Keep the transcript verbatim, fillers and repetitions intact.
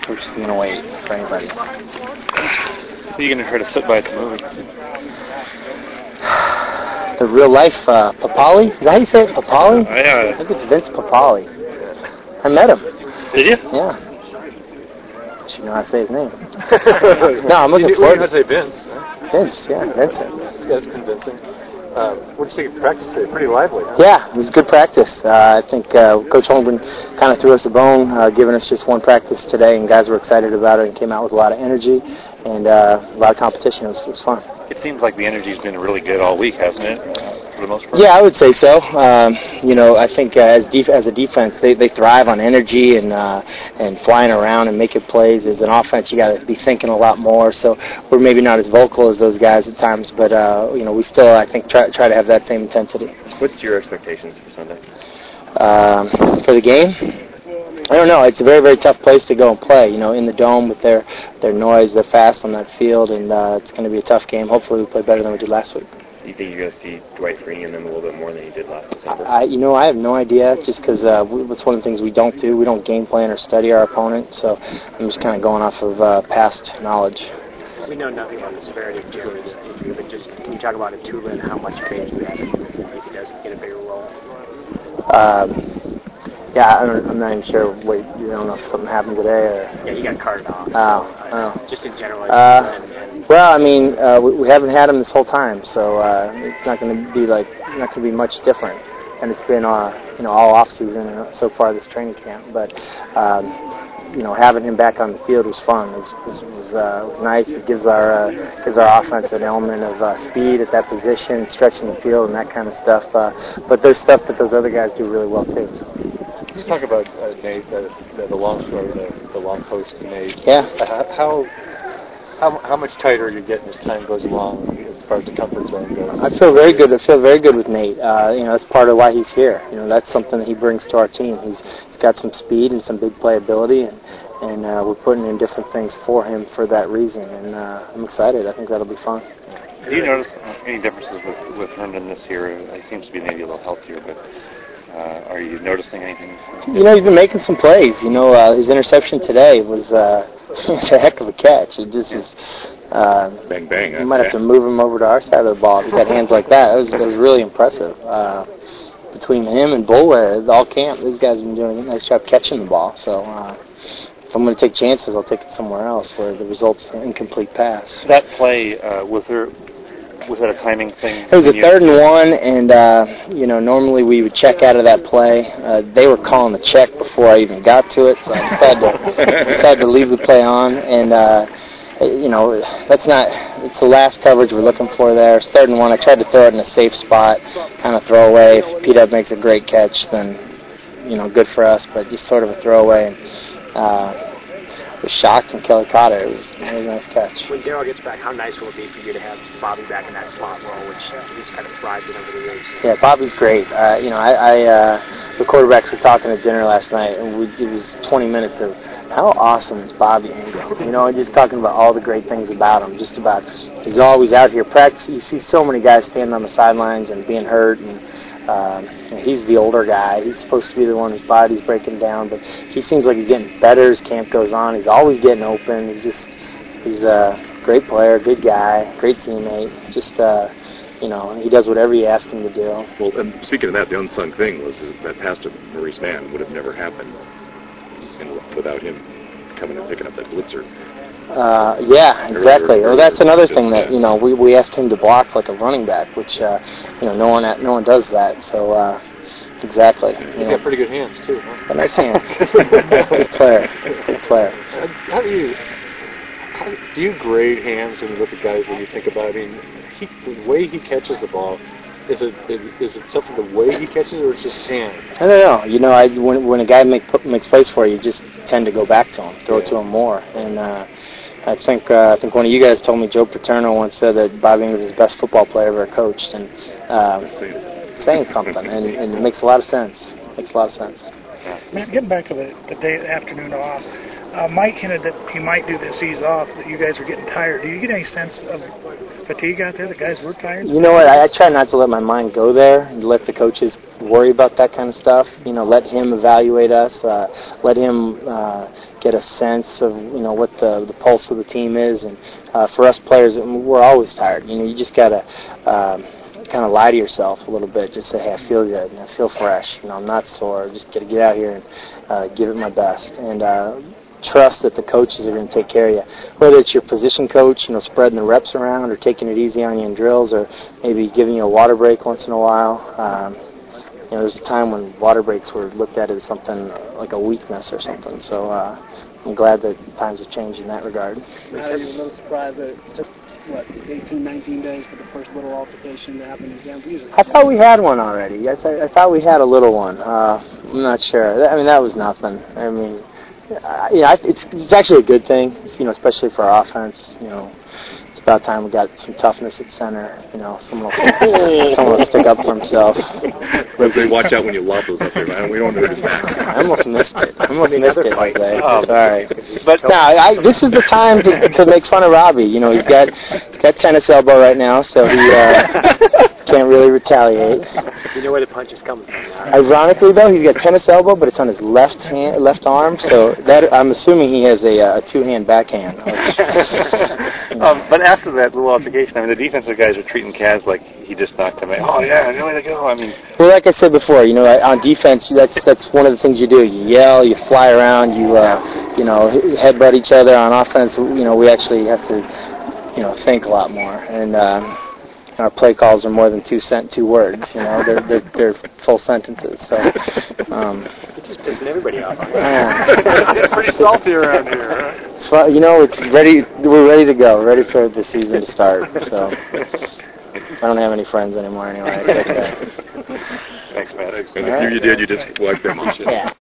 coach isn't going to wait for anybody. Who are you going to try to sit by at the movie? The real life uh, Papali? Is that how you say it? Papali? Uh, yeah. I think it's Vince Papali. I met him. Did you? Yeah. You know how to say his name. No, I'm looking you, forward to to say Vince. Huh? Vince, yeah, Vincent. That's convincing. Uh, what did you think of practice today? Pretty lively, huh? Yeah, it was good practice. Uh, I think uh, Coach Holmgren kind of threw us a bone, uh, giving us just one practice today, and guys were excited about it and came out with a lot of energy and uh, a lot of competition. It was, it was fun. It seems like the energy's been really good all week, hasn't it, for the most part? Yeah, I would say so. Um, you know, I think uh, as def- as a defense, they, they thrive on energy and uh, and flying around and making plays. As an offense, you got to be thinking a lot more. So we're maybe not as vocal as those guys at times, but uh, you know, we still, I think, try try to have that same intensity. What's your expectations for Sunday? Um, for the game? I don't know. It's a very, very tough place to go and play. You know, in the dome with their their noise, they're fast on that field, and uh, it's going to be a tough game. Hopefully, we play better than we did last week. Do you think you're going to see Dwight Freeney in them a little bit more than you did last December? I, you know, I have no idea. Just because uh, it's one of the things we don't do. We don't game plan or study our opponent. So I'm just kind of going off of uh, past knowledge. We know nothing about the severity of Jerry's injury, but just can you talk about Atula and how much faith you have if he does get a bigger role? Um, Yeah, I don't, I'm not even sure. Wait, you don't know if something happened today or? Yeah, he got carted off. Oh, so, uh, oh. Just in general. Uh, and, and well, I mean, uh, we, we haven't had him this whole time, so uh, it's not going to be like not going to be much different. And it's been, uh, you know, all off season so far this training camp. But um, you know, having him back on the field was fun. It was was, was, uh, was nice. It gives our uh, gives our offense an element of uh, speed at that position, stretching the field, and that kind of stuff. Uh, but there's stuff that those other guys do really well too. So. Can you talk about uh, Nate, the, the, the long or the, the long post to Nate? Yeah. Uh, how how how much tighter are you getting as time goes along as far as the comfort zone goes? I feel very good. I feel very good with Nate. Uh, you know, that's part of why he's here. You know, that's something that he brings to our team. He's he's got some speed and some big playability, and and uh, we're putting in different things for him for that reason. And uh, I'm excited. I think that'll be fun. Have you noticed any differences with, with Herndon this year? He seems to be maybe a little healthier, but uh, are you noticing anything? You know, he's been making some plays. You know, uh, his interception today was, uh, was a heck of a catch. It just was. Uh, bang bang. You might have to move him over to our side of the ball if he's got hands like that. It was, it was really impressive. Uh, between him and Boulware, all camp, these guys have been doing a nice job catching the ball. So uh, if I'm going to take chances, I'll take it somewhere else where the result's an incomplete pass. That play, uh, was there was that a timing thing? It was a third and one, and uh, you know, normally we would check out of that play. Uh, they were calling the check before I even got to it, so I decided to, decided to leave the play on. And uh, you know, that's not. It's the last coverage we're looking for there. It's third and one. I tried to throw it in a safe spot, kind of throwaway. If P-Dub makes a great catch, then you know, good for us. But just sort of a throwaway. And, uh, was shocked and Kelly caught it. It was, it was a nice catch. When Darryl gets back, how nice will it be for you to have Bobby back in that slot role, which he's kind of thrived in over the years? Yeah, Bobby's great. Uh, you know, I, I uh, the quarterbacks were talking at dinner last night, and we, it was twenty minutes of how awesome is Bobby Ingram. You know, and just talking about all the great things about him. Just about he's always out here practicing. You see so many guys standing on the sidelines and being hurt, and Um, you know, he's the older guy. He's supposed to be the one whose body's breaking down, but he seems like he's getting better as camp goes on. He's always getting open. He's just, he's a great player, good guy, great teammate. Just, uh, you know, he does whatever you ask him to do. Well, and speaking of that, the unsung thing was that pass to Maurice Mann would have never happened without him coming and picking up that blitzer. Uh, yeah, exactly. Or that's another thing that, you know, we, we asked him to block like a running back, which, uh, you know, no one no one does that. So, uh, exactly. He's got pretty good hands, too, huh? Nice hands. Good player. Good player. How do you, how, do you grade hands when you look at guys when you think about him? He, the way he catches the ball, is it is it something the way he catches it or it's just hands? I don't know. You know, I, when when a guy make, makes plays for you, you just tend to go back to him, throw yeah. it to him more. And, uh, I think uh, I think one of you guys told me, Joe Paterno once said that Bobby Ingram was the best football player ever coached, and um, saying something, and, and it makes a lot of sense. Makes a lot of sense. Matt, getting back to the, the day afternoon off, Uh, Mike hinted that he might do this ease off, that you guys were getting tired. Do you get any sense of fatigue out there? The guys were tired? You know what? I, I try not to let my mind go there and let the coaches worry about that kind of stuff. You know, let him evaluate us. Uh, let him uh, get a sense of, you know, what the, the pulse of the team is. And uh, for us players, we're always tired. You know, you just got to um, kind of lie to yourself a little bit. Just say, hey, I feel good. And I feel fresh. You know, I'm not sore. Just got to get out here and uh, give it my best. And uh, trust that the coaches are going to take care of you. Whether it's your position coach, you know, spreading the reps around or taking it easy on you in drills or maybe giving you a water break once in a while. Um, you know, there's a time when water breaks were looked at as something like a weakness or something. So uh, I'm glad that times have changed in that regard. Are you a little surprised that it took, what, eighteen, nineteen days for the first little altercation to happen again? Usually I thought we had one already. I, th- I thought we had a little one. Uh, I'm not sure. I mean, that was nothing. I mean, Uh, yeah, it's it's actually a good thing, you know, especially for our offense. You know, it's about time we got some toughness at center. You know, someone will, someone will stick up for himself. Leslie, watch out when you lob those up there, man. We don't hurt his back. I almost missed it. I almost missed it, Jose. Oh. Sorry, but no, I, this is the time to, to make fun of Robbie. You know, he's got he's got tennis elbow right now, so he uh, can't really retaliate. You know where the punch is coming from now. Ironically, though, he's got tennis elbow, but it's on his left hand, left arm. So that I'm assuming he has a, a two-hand backhand. Which, um, but after that little altercation, I mean, the defensive guys are treating Kaz like he just knocked him out. Oh yeah, no way to go. I mean, well, like I said before, you know, on defense, that's that's one of the things you do. You yell, you fly around, you uh, you know, headbutt each other. On offense, you know, we actually have to, you know, think a lot more. And um, our play calls are more than two cent two words. You know, they're they're, they're full sentences. So. Um, You're just pissing everybody off. Yeah. Pretty salty around here, huh? So, you know, it's ready. We're ready to go. Ready for the season to start. So I don't have any friends anymore anyway. It's okay. Thanks, Matt. And if you did, you just wiped them off. Yeah.